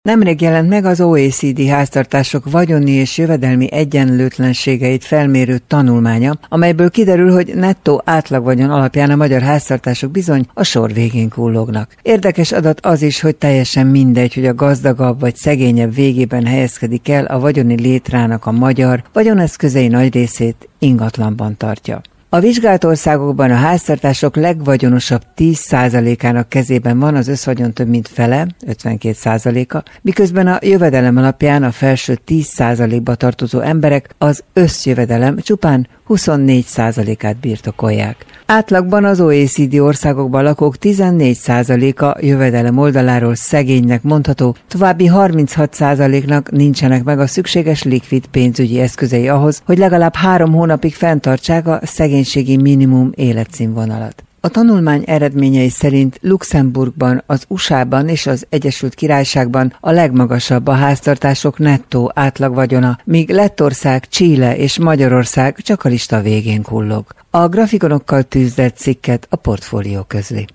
Nemrég jelent meg az OECD háztartások vagyoni és jövedelmi egyenlőtlenségeit felmérő tanulmánya, amelyből kiderül, hogy nettó átlagvagyon alapján a magyar háztartások bizony a sor végén kullognak. Érdekes adat az is, hogy teljesen mindegy, hogy a gazdagabb vagy szegényebb végében helyezkedik el, a vagyoni létrának a magyar vagyoneszközei nagy részét ingatlanban tartja. A vizsgált országokban a háztartások legvagyonosabb 10%-ának kezében van az összvagyon több mint fele, 52%-a, miközben a jövedelem alapján a felső 10%-ba tartozó emberek az összjövedelem csupán 24%-át birtokolják. Átlagban az OECD országokban lakók 14%-a jövedelem oldaláról szegénynek mondható, további 36%-nak nincsenek meg a szükséges likvid pénzügyi eszközei ahhoz, hogy legalább 3 hónapig fenntartsák a szegénységi minimum életszínvonalat. A tanulmány eredményei szerint Luxemburgban, az USA-ban és az Egyesült Királyságban a legmagasabb a háztartások nettó átlagvagyona, míg Lettország, Chile és Magyarország csak a lista végén kullog. A grafikonokkal tűzdelt cikket a Portfólió közli.